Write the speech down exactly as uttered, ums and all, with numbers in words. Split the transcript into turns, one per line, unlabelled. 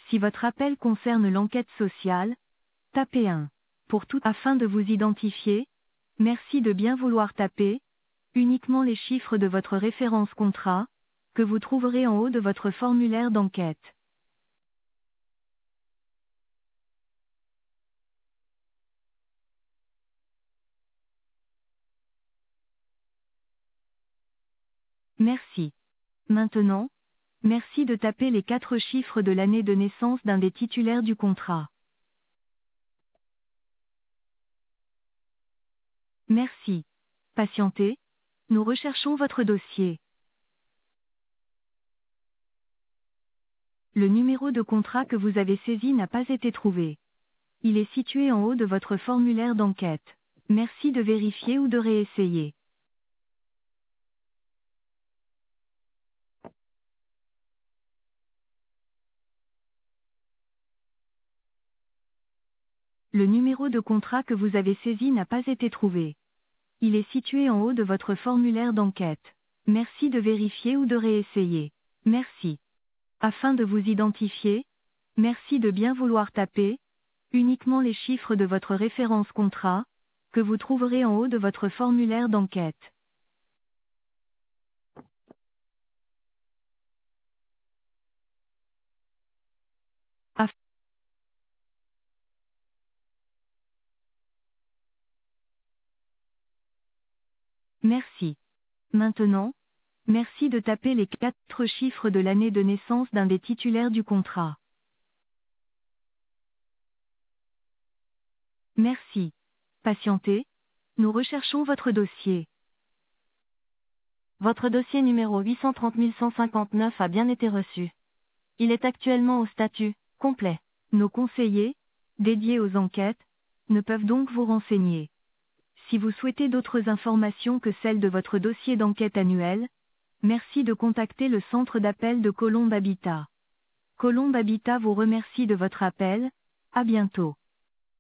Si votre appel concerne l'enquête sociale, tapez un. Pour tout afin de vous identifier, merci de bien vouloir taper uniquement les chiffres de votre référence contrat, que vous trouverez en haut de votre formulaire d'enquête. Merci. Maintenant, merci de taper les quatre chiffres de l'année de naissance d'un des titulaires du contrat. Merci. Patientez, nous recherchons votre dossier. Le numéro de contrat que vous avez saisi n'a pas été trouvé. Il est situé en haut de votre formulaire d'enquête. Merci de vérifier ou de réessayer. Le numéro de contrat que vous avez saisi n'a pas été trouvé. Il est situé en haut de votre formulaire d'enquête. Merci de vérifier ou de réessayer. Merci. Afin de vous identifier, merci de bien vouloir taper uniquement les chiffres de votre référence contrat, que vous trouverez en haut de votre formulaire d'enquête. Af- Merci. Maintenant, merci de taper les quatre chiffres de l'année de naissance d'un des titulaires du contrat. Merci. Patientez, nous recherchons votre dossier. Votre dossier numéro huit cent trente mille cent cinquante-neuf a bien été reçu. Il est actuellement au statut complet. Nos conseillers, dédiés aux enquêtes, ne peuvent donc vous renseigner. Si vous souhaitez d'autres informations que celles de votre dossier d'enquête annuel, merci de contacter le centre d'appel de Colombe Habitat. Colombe Habitat vous remercie de votre appel. À bientôt.